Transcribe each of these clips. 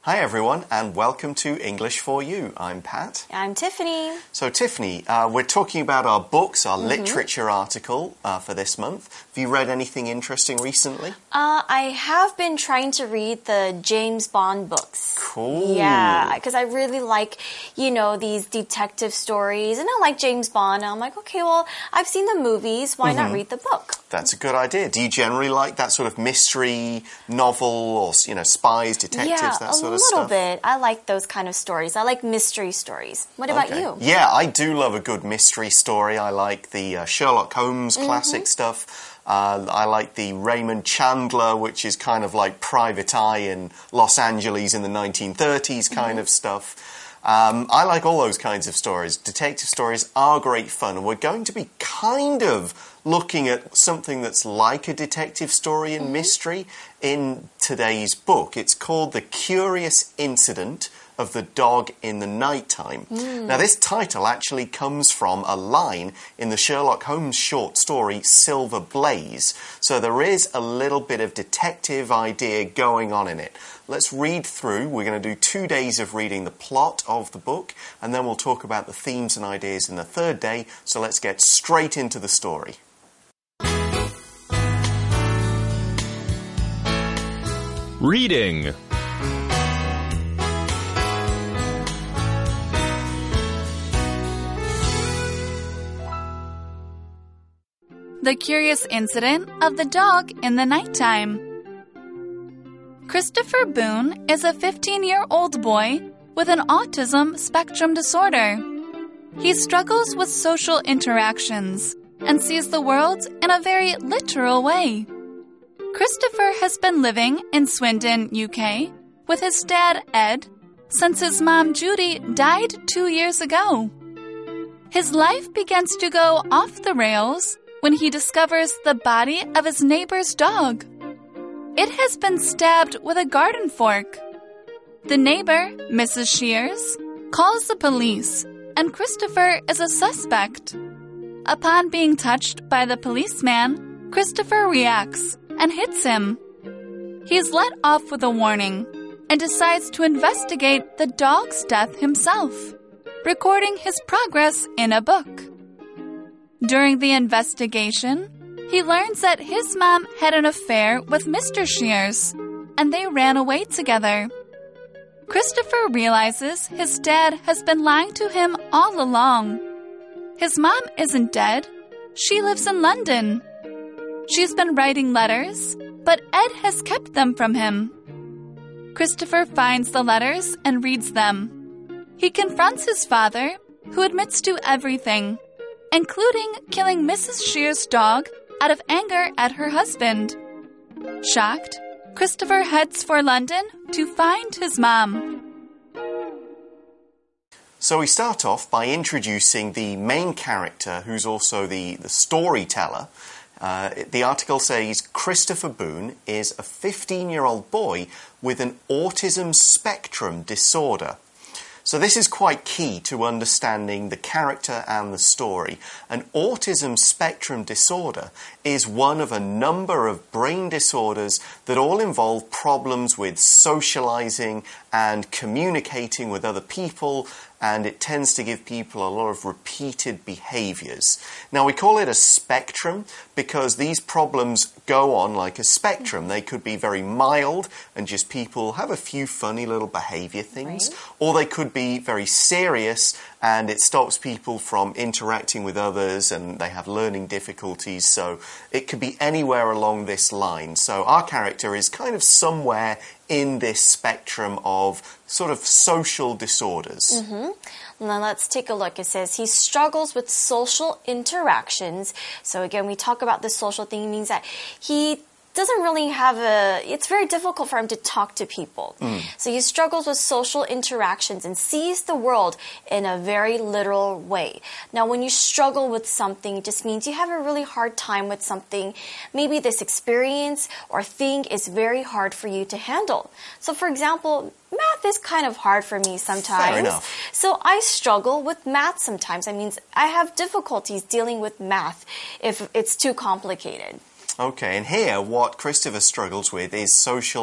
Hi everyone and welcome to English for You. I'm Pat. I'm Tiffany. So Tiffany, we're talking about our books, our literature article for this month. Have you read anything interesting recently? I have been trying to read the James Bond books. Cool. Yeah, because I really like, these detective stories. And I like James Bond. And I'm like, okay, well, I've seen the movies. Why not read the book? That's a good idea. Do you generally like that sort of mystery novel or, spies, detectives, that sort of stuff? A little bit. I like those kind of stories. I like mystery stories. What about you? Yeah, I do love a good mystery story. I like the Sherlock Holmes classic stuff. I like the Raymond Chandler, which is kind of like Private Eye in Los Angeles in the 1930s kind of stuff. I like all those kinds of stories. Detective stories are great fun, and we're going to be kind of looking at something that's like a detective story and mystery in today's book. It's called The Curious Incident of the Dog in the Nighttime. Now, this title actually comes from a line in the Sherlock Holmes short story Silver Blaze. So there is a little bit of detective idea going on in it. Let's read through. We're going to do 2 days of reading the plot of the book, and then we'll talk about the themes and ideas in the third day. So let's get straight into the story. Reading. The Curious Incident of the Dog in the Nighttime. Christopher Boone is a 15-year-old boy with an autism spectrum disorder. He struggles with social interactions and sees the world in a very literal way. Christopher has been living in Swindon, UK, with his dad, Ed, since his mom, Judy, died 2 years ago. His life begins to go off the rails when he discovers the body of his neighbor's dog. It has been stabbed with a garden fork. The neighbor, Mrs. Shears, calls the police, and Christopher is a suspect. Upon being touched by the policeman, Christopher reacts and hits him. He is let off with a warning and decides to investigate the dog's death himself, recording his progress in a book. During the investigation, he learns that his mom had an affair with Mr. Shears, and they ran away together. Christopher realizes his dad has been lying to him all along. His mom isn't dead. She lives in London. She's been writing letters, but Ed has kept them from him. Christopher finds the letters and reads them. He confronts his father, who admits to everything, including killing Mrs. Shears' dog out of anger at her husband. Shocked, Christopher heads for London to find his mom. So we start off by introducing the main character, who's also the storyteller. The article says Christopher Boone is a 15-year-old boy with an autism spectrum disorder. So this is quite key to understanding the character and the story. An autism spectrum disorder is one of a number of brain disorders that all involve problems with socializing and communicating with other people, and it tends to give people a lot of repeated behaviors. Now, we call it a spectrum because these problems go on like a spectrum. They could be very mild and just people have a few funny little behavior things, or they could be very serious and it stops people from interacting with others and they have learning difficulties. So it could be anywhere along this line. So our character is kind of somewhere in this spectrum of sort of social disorders. Now let's take a look. It says he struggles with social interactions. So again, we talk about the social thing. It means that he doesn't really have it's very difficult for him to talk to people. So he struggles with social interactions and sees the world in a very literal way. Now, when you struggle with something, it just means you have a really hard time with something. Maybe this experience or thing is very hard for you to handle. So, for example, math is kind of hard for me sometimes. Fair enough. So I struggle with math sometimes. That means I have difficulties dealing with math if it's too complicated. Okay, and here what Christopher struggles with is social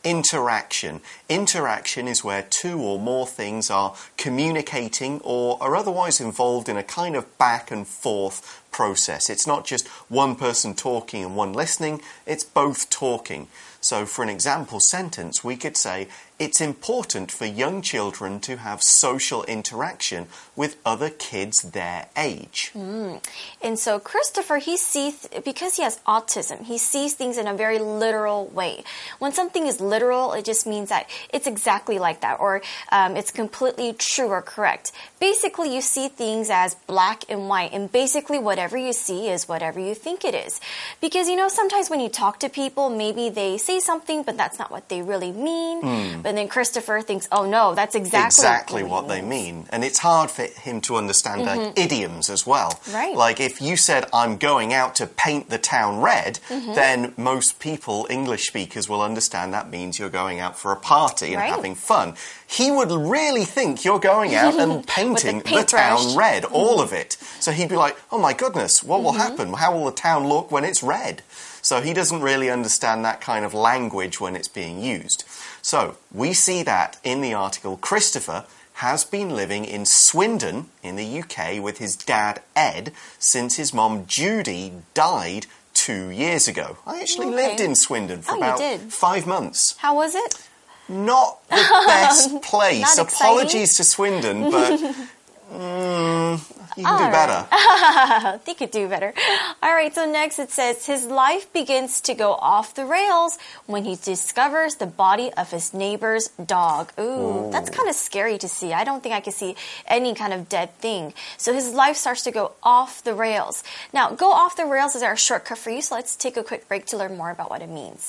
interaction. Interaction is where two or more things are communicating or are otherwise involved in a kind of back and forth process. It's not just one person talking and one listening, it's both talking. So for an example sentence, we could say, it's important for young children to have social interaction with other kids their age. And so Christopher, he sees, because he has autism, he sees things in a very literal way. When something is literal, it just means that it's exactly like that, or it's completely true or correct. Basically, you see things as black and white, and basically whatever you see is whatever you think it is. Because, you know, sometimes when you talk to people, maybe they say something, but that's not what they really mean. But then Christopher thinks, oh no, that's exactly what they mean. And it's hard for him to understand idioms as well. Right. Like if you said, I'm going out to paint the town red, then most people, English speakers, will understand that means you're going out for a party and having fun. He would really think you're going out and painting the town red, all of it. So he'd be like, oh my goodness, what will happen? How will the town look when it's red? So he doesn't really understand that kind of language when it's being used. So we see that in the article. Christopher has been living in Swindon in the UK with his dad Ed since his mom Judy died 2 years ago. I actually lived in Swindon for about 5 months. How was it? Not the best place. Not Apologies to Swindon, but you can do better. They could do better. All right, so next it says, his life begins to go off the rails when he discovers the body of his neighbor's dog. Ooh, that's kind of scary to see. I don't think I could see any kind of dead thing. So his life starts to go off the rails. Now, go off the rails is our shortcut for you, so let's take a quick break to learn more about what it means.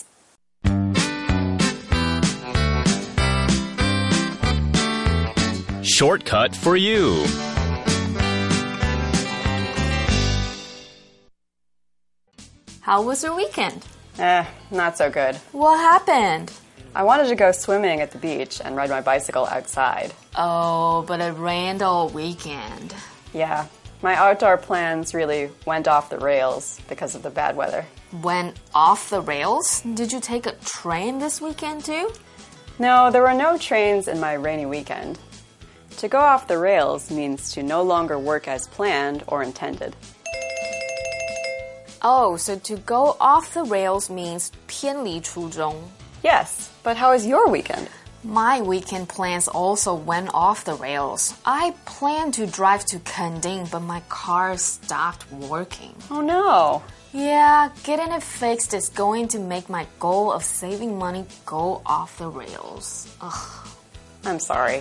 Shortcut for you. How was your weekend? Not so good. What happened? I wanted to go swimming at the beach and ride my bicycle outside. Oh, but it rained all weekend. Yeah, my outdoor plans really went off the rails because of the bad weather. Went off the rails? Did you take a train this weekend too? No, there were no trains in my rainy weekend. To go off the rails means to no longer work as planned or intended. Oh, so to go off the rails means 偏离初衷. Yes, but how was your weekend? My weekend plans also went off the rails. I planned to drive to Kending, but my car stopped working. Oh no. Yeah, getting it fixed is going to make my goal of saving money go off the rails. Ugh. I'm sorry.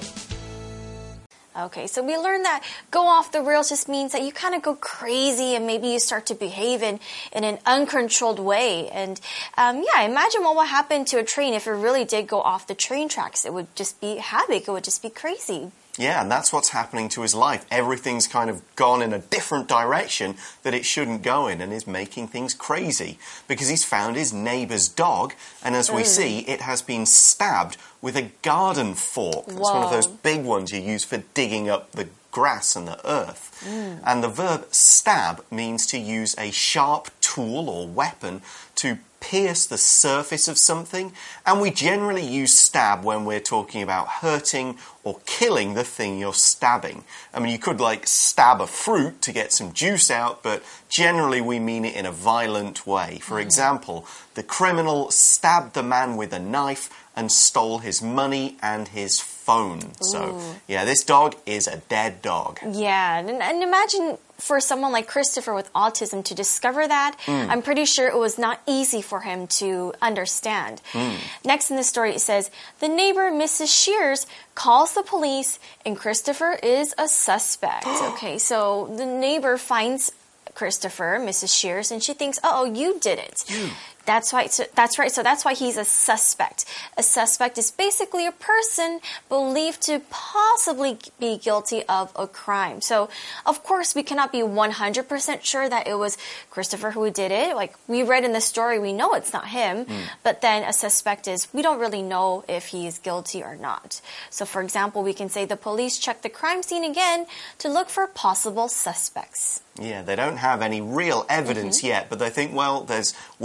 Okay, so we learned that go off the rails just means that you kind of go crazy and maybe you start to behave in an uncontrolled way. And yeah, imagine what would happen to a train if it really did go off the train tracks. It would just be havoc. It would just be crazy. Yeah, and that's what's happening to his life. Everything's kind of gone in a different direction that it shouldn't go in and is making things crazy because he's found his neighbour's dog and as we see, it has been stabbed with a garden fork. It's one of those big ones you use for digging up the grass and the earth. And the verb stab means to use a sharp tool or weapon to pierce the surface of something, and we generally use stab when we're talking about hurting or killing the thing you're stabbing. I mean, you could like stab a fruit to get some juice out, but generally we mean it in a violent way. For example, the criminal stabbed the man with a knife and stole his money and his phone. So, yeah, this dog is a dead dog. Yeah, and imagine for someone like Christopher with autism to discover that. I'm pretty sure it was not easy for him to understand. Next in the story, it says, the neighbor, Mrs. Shears, calls the police and Christopher is a suspect. Okay, so the neighbor finds Christopher, Mrs. Shears, and she thinks, oh, you did it. That's right. So that's why he's a suspect. A suspect is basically a person believed to possibly be guilty of a crime. So, of course, we cannot be 100% sure that it was Christopher who did it. Like we read in the story, we know it's not him. But then a suspect is, we don't really know if he is guilty or not. So, for example, we can say the police checked the crime scene again to look for possible suspects. Yeah, they don't have any real evidence yet, but they think, well, we also need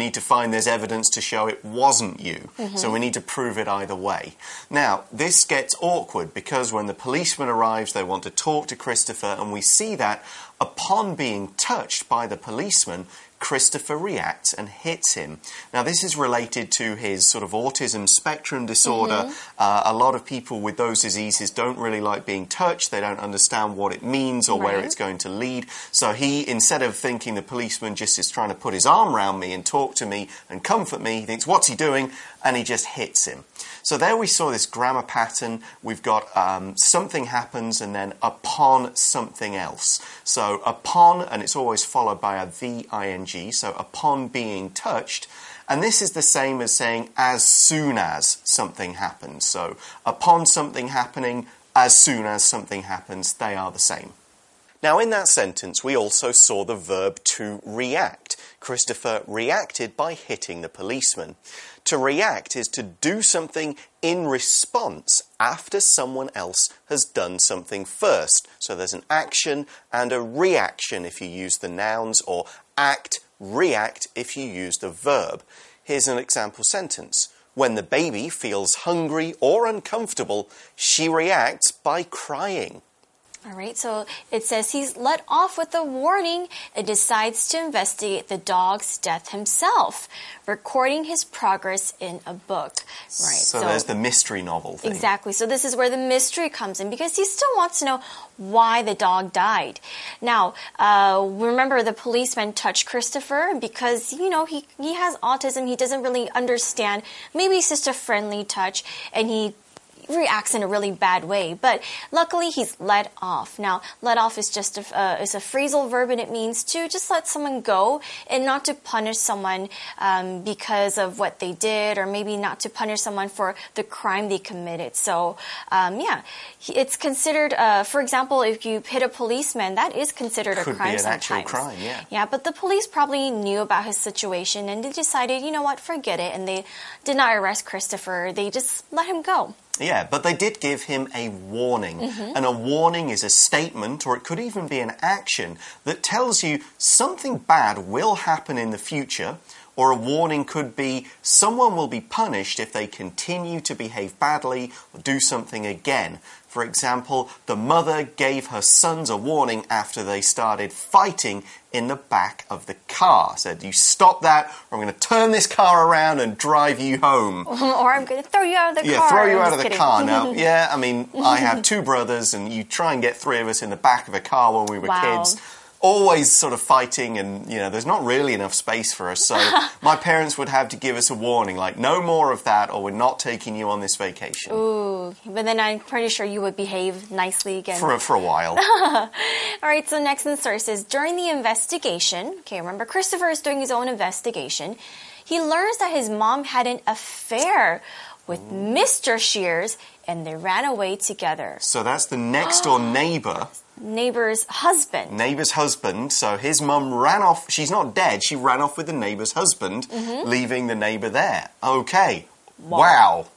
need to find there's evidence to show it wasn't you. So we need to prove it either way. Now, this gets awkward because when the policeman arrives, they want to talk to Christopher, and we see that upon being touched by the policeman, Christopher reacts and hits him. Now, this is related to his sort of autism spectrum disorder. A lot of people with those diseases don't really like being touched. They don't understand what it means or where it's going to lead. So he, instead of thinking the policeman just is trying to put his arm around me and talk to me and comfort me, he thinks, what's he doing? And he just hits him. So there we saw this grammar pattern. We've got something happens and then upon something else. So upon, and it's always followed by a V-I-N-G, so upon being touched. And this is the same as saying as soon as something happens. So upon something happening, as soon as something happens, they are the same. Now, in that sentence, we also saw the verb to react. Christopher reacted by hitting the policeman. To react is to do something in response after someone else has done something first. So there's an action and a reaction if you use the nouns, or act, react if you use the verb. Here's an example sentence. When the baby feels hungry or uncomfortable, she reacts by crying. All right, so it says he's let off with a warning and decides to investigate the dog's death himself, recording his progress in a book. Right. So there's the mystery novel thing. Exactly. So this is where the mystery comes in because he still wants to know why the dog died. Now, remember the policeman touched Christopher because, you know, he has autism. He doesn't really understand. Maybe it's just a friendly touch and he reacts in a really bad way, but luckily he's let off. Now, let off is just is a phrasal verb, and it means to just let someone go and not to punish someone because of what they did, or maybe not to punish someone for the crime they committed. So, yeah, it's considered, for example, if you hit a policeman, that is considered a crime sometimes. Could be an actual crime, yeah. Yeah, but the police probably knew about his situation, and they decided, you know what, forget it, and they did not arrest Christopher. They just let him go. Yeah, but they did give him a warning. And a warning is a statement, or it could even be an action, that tells you something bad will happen in the future. Or a warning could be someone will be punished if they continue to behave badly or do something again. For example, the mother gave her sons a warning after they started fighting in the back of the car. Said, you stop that, or I'm going to turn this car around and drive you home. Or I'm going to throw you out of the car. Yeah, throw you out of the car. Now, yeah, I mean, I have two brothers, and you try and get three of us in the back of a car when we were kids. Always sort of fighting, and, you know, there's not really enough space for us. So my parents would have to give us a warning, like, no more of that, or we're not taking you on this vacation. Ooh, but then I'm pretty sure you would behave nicely again. For a while. All right, so next in the story says, during the investigation, okay, remember, Christopher is doing his own investigation. He learns that his mom had an affair with Mr. Shears, and they ran away together. So that's the next door neighbor. Neighbor's husband. Neighbor's husband. So his mum ran off. She's not dead. She ran off with the neighbor's husband, leaving the neighbor there. Okay. Wow.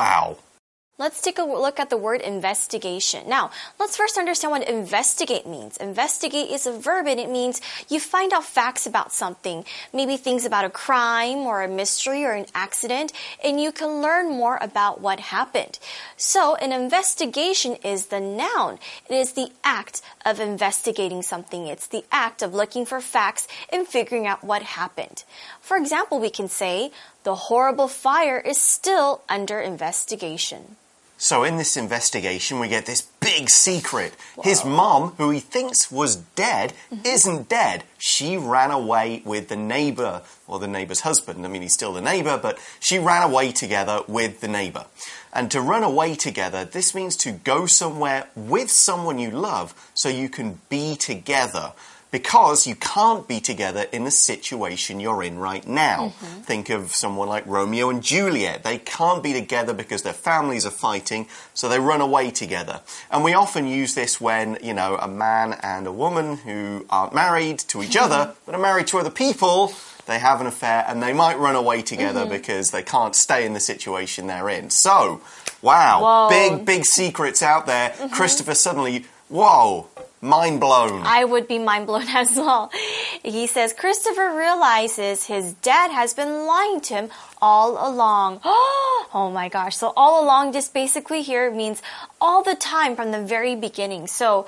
Let's take a look at the word investigation. Now, let's first understand what investigate means. Investigate is a verb, and it means you find out facts about something, maybe things about a crime or a mystery or an accident, and you can learn more about what happened. So, an investigation is the noun. It is the act of investigating something. It's the act of looking for facts and figuring out what happened. For example, we can say, the horrible fire is still under investigation. So in this investigation, we get this big secret. Whoa. His mom, who he thinks was dead, isn't dead. She ran away with the neighbor, or the neighbor's husband. I mean, he's still the neighbor, but she ran away together with the neighbor. And to run away together, this means to go somewhere with someone you love so you can be together. Because you can't be together in the situation you're in right now. Think of someone like Romeo and Juliet. They can't be together because their families are fighting, so they run away together. And we often use this when, you know, a man and a woman who aren't married to each other, but are married to other people, they have an affair, and they might run away together because they can't stay in the situation they're in. So, wow, big secrets out there. Christopher suddenly, whoa. mind blown. I would be mind blown as well. He says Christopher realizes his dad has been lying to him all along. Oh my gosh. So all along just basically here means all the time from the very beginning. So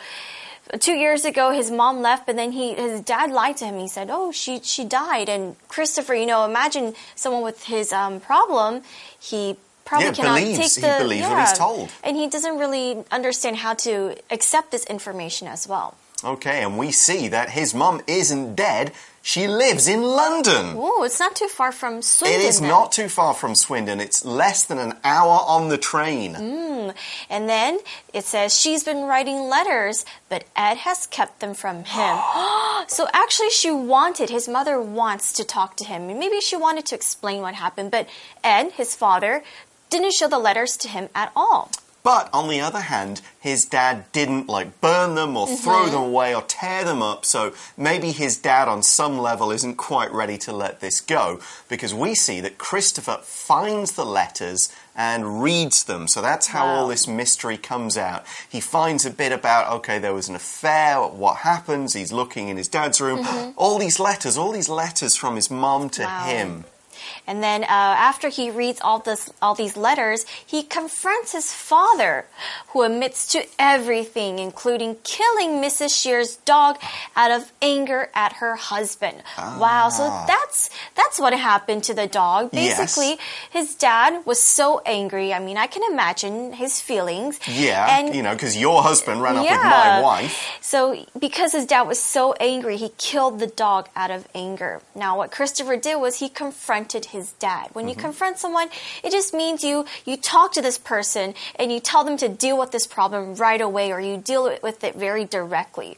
2 years ago, his mom left, but then his dad lied to him. He said, "Oh, she died." And Christopher, imagine someone with his problem. He probably cannot take he believes what he's told, and he doesn't really understand how to accept this information as well. Okay, and we see that his mom isn't dead. She lives in London. Oh, it's not too far from Swindon. It is not too far from Swindon. It's less than an hour on the train. And then it says she's been writing letters, but Ed has kept them from him. So actually his mother wants to talk to him. Maybe she wanted to explain what happened, but Ed, his father, didn't show the letters to him at all. But on the other hand, his dad didn't burn them or throw them away or tear them up. So maybe his dad on some level isn't quite ready to let this go, because we see that Christopher finds the letters and reads them. So that's how all this mystery comes out. He finds a bit about, okay, there was an affair, what happens, he's looking in his dad's room. All these letters from his mom to him. And then after he reads all these letters, he confronts his father, who admits to everything, including killing Mrs. Shear's dog out of anger at her husband. Wow, so that's what happened to the dog. Basically, his dad was so angry. I mean, I can imagine his feelings. Yeah, and, because your husband ran off with my wife. So because his dad was so angry, he killed the dog out of anger. Now, what Christopher did was he confronted his dad. When you confront someone, it just means you talk to this person and you tell them to deal with this problem right away, or you deal with it very directly.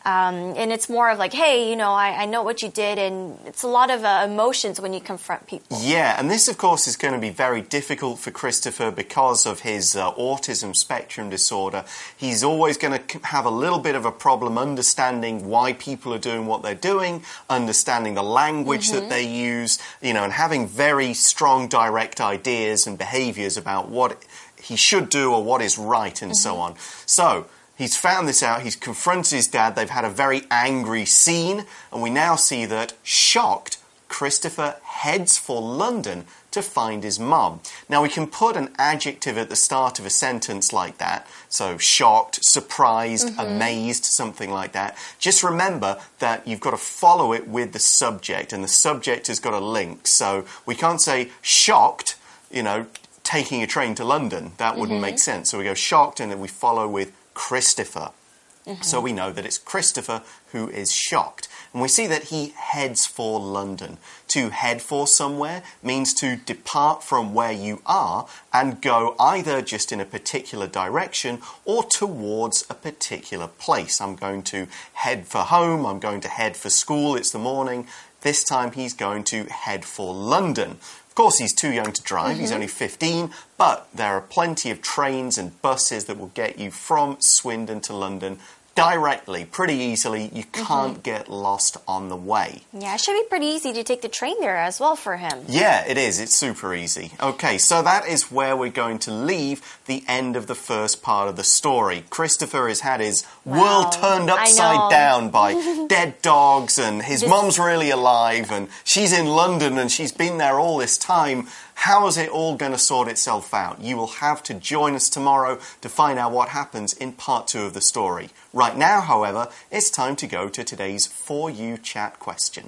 And it's more of like, hey, I know what you did, and it's a lot of emotions when you confront people. Yeah, and this, of course, is going to be very difficult for Christopher because of his autism spectrum disorder. He's always going to have a little bit of a problem understanding why people are doing what they're doing, understanding the language that they use, and having very strong direct ideas and behaviors about what he should do or what is right and so on. So he's found this out, he's confronted his dad, they've had a very angry scene, and we now see that, shocked, Christopher heads for London to find his mom. Now we can put an adjective at the start of a sentence like that, so shocked, surprised, amazed, something like that. Just remember that you've got to follow it with the subject, and the subject has got a link. So we can't say shocked, taking a train to London. That wouldn't make sense. So we go shocked, and then we follow with Christopher. So we know that it's Christopher who is shocked. And we see that he heads for London. To head for somewhere means to depart from where you are and go either just in a particular direction or towards a particular place. I'm going to head for home, I'm going to head for school, it's the morning. This time he's going to head for London. Of course, he's too young to drive, he's only 15, but there are plenty of trains and buses that will get you from Swindon to London directly, pretty easily. You can't get lost on the way. Yeah, it should be pretty easy to take the train there as well for him. Yeah, it is. It's super easy. Okay, so that is where we're going to leave the end of the first part of the story. Christopher has had his world turned upside down by dead dogs, and his mum's really alive, and she's in London, and she's been there all this time. How is it all going to sort itself out? You will have to join us tomorrow to find out what happens in part 2 of the story. Right now, however, it's time to go to today's For You Chat question.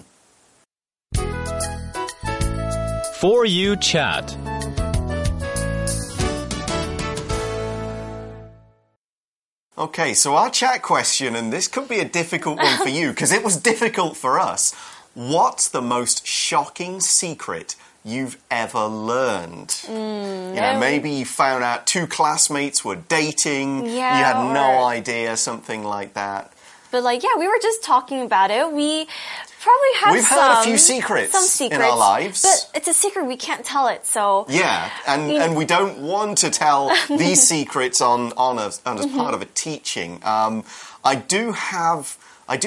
For You Chat. Okay, so our chat question, and this could be a difficult one for you, because it was difficult for us. What's the most shocking secret you've ever learned? Maybe you found out 2 classmates were dating, you had no idea, something like that. But we were just talking about it. We probably have We've heard a few secrets in our lives. But it's a secret, we can't tell it, so... Yeah, and we don't want to tell these secrets on as part of a teaching. I do have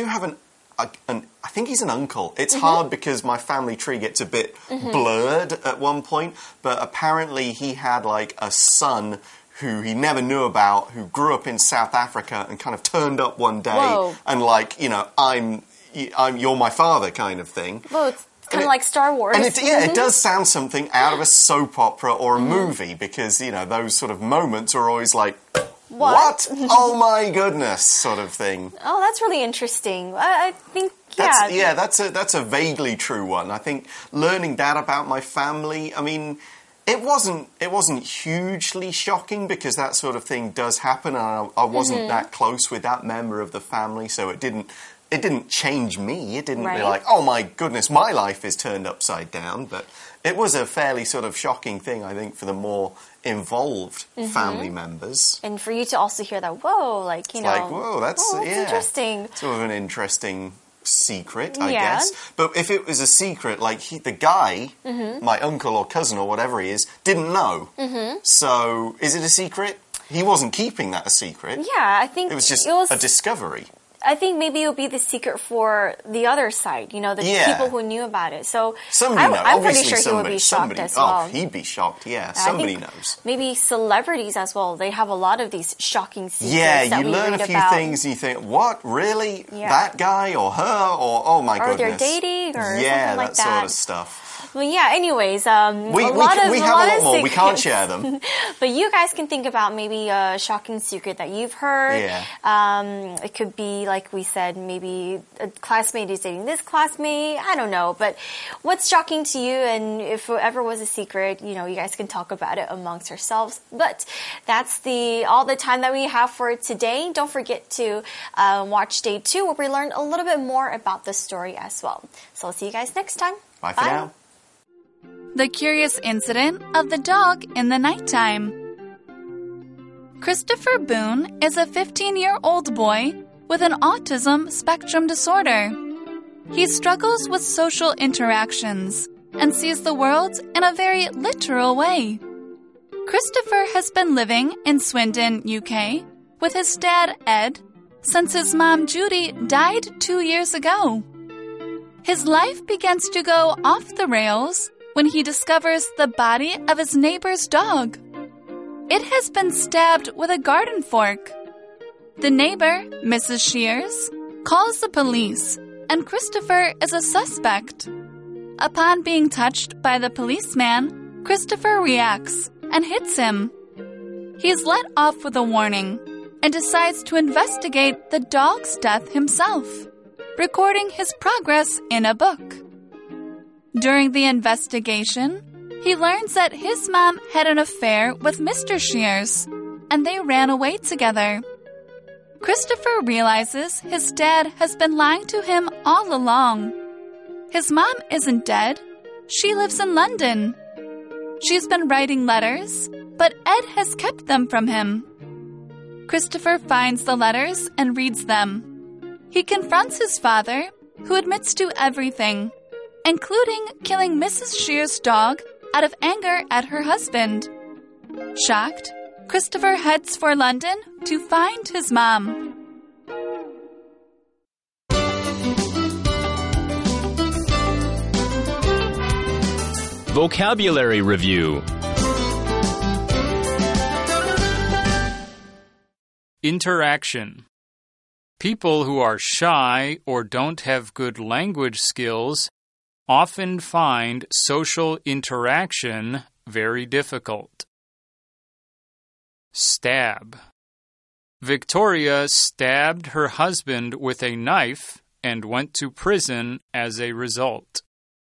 I think he's an uncle. It's hard because my family tree gets a bit blurred at one point, but apparently he had a son who he never knew about, who grew up in South Africa and kind of turned up one day Whoa. and like, you know, you're my father kind of thing. Well, it's kind of like Star Wars. And it does sound something out of a soap opera or a movie because, you know, those sort of moments are always like, what? Oh my goodness, sort of thing. Oh, that's really interesting. I think, yeah. That's a vaguely true one. I think learning that about my family, I mean, it wasn't hugely shocking because that sort of thing does happen, and I wasn't that close with that member of the family, so it didn't change me. It didn't be like, oh my goodness, my life is turned upside down. But it was a fairly sort of shocking thing, I think, for the more involved family members. And for you to also hear that, whoa, like, you know. Like, whoa, that's interesting. Sort of an interesting secret, I guess. But if it was a secret, like the guy, my uncle or cousin or whatever he is, didn't know. So is it a secret? He wasn't keeping that a secret. Yeah, I think it was just a discovery. I think maybe it'll be the secret for the other side, you know, the people who knew about it. So I'm pretty sure he would be shocked as well. Oh, he'd be shocked, yeah. Somebody knows. Maybe celebrities as well. They have a lot of these shocking secrets that you learn a few things and you think, what, really? Yeah. That guy or her? Or, oh my goodness. Or they're dating or something like that. that sort of stuff. Well, yeah, anyways, we have a lot more. We can't share them. But you guys can think about maybe a shocking secret that you've heard. Yeah. It could be, like we said, maybe a classmate is dating this classmate. I don't know. But what's shocking to you? And if it ever was a secret, you know, you guys can talk about it amongst yourselves. But that's all the time that we have for today. Don't forget to watch day 2 where we learn a little bit more about the story as well. So I'll see you guys next time. Bye for now. The Curious Incident of the Dog in the Nighttime. Christopher Boone is a 15-year-old boy with an autism spectrum disorder. He struggles with social interactions and sees the world in a very literal way. Christopher has been living in Swindon, UK, with his dad, Ed, since his mom, Judy, died 2 years ago. His life begins to go off the rails when he discovers the body of his neighbor's dog. It has been stabbed with a garden fork. The neighbor, Mrs. Shears, calls the police, and Christopher is a suspect. Upon being touched by the policeman, Christopher reacts and hits him. He is let off with a warning and decides to investigate the dog's death himself, recording his progress in a book. During the investigation, he learns that his mom had an affair with Mr. Shears, and they ran away together. Christopher realizes his dad has been lying to him all along. His mom isn't dead. She lives in London. She's been writing letters, but Ed has kept them from him. Christopher finds the letters and reads them. He confronts his father, who admits to everything, including killing Mrs. Shears' dog out of anger at her husband. Shocked, Christopher heads for London to find his mom. Vocabulary Review. Interaction. People who are shy or don't have good language skills often find social interaction very difficult. Stab. Victoria stabbed her husband with a knife and went to prison as a result.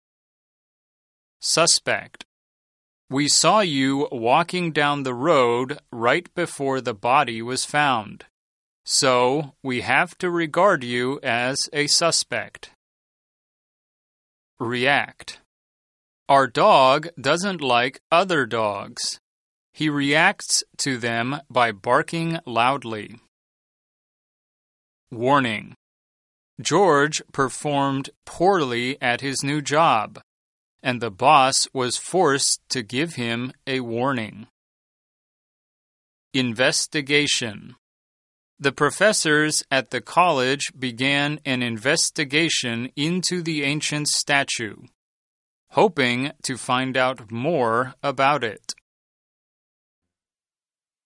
Suspect. We saw you walking down the road right before the body was found. So, we have to regard you as a suspect. React. Our dog doesn't like other dogs. He reacts to them by barking loudly. Warning. George performed poorly at his new job, and the boss was forced to give him a warning. Investigation. The professors at the college began an investigation into the ancient statue, hoping to find out more about it.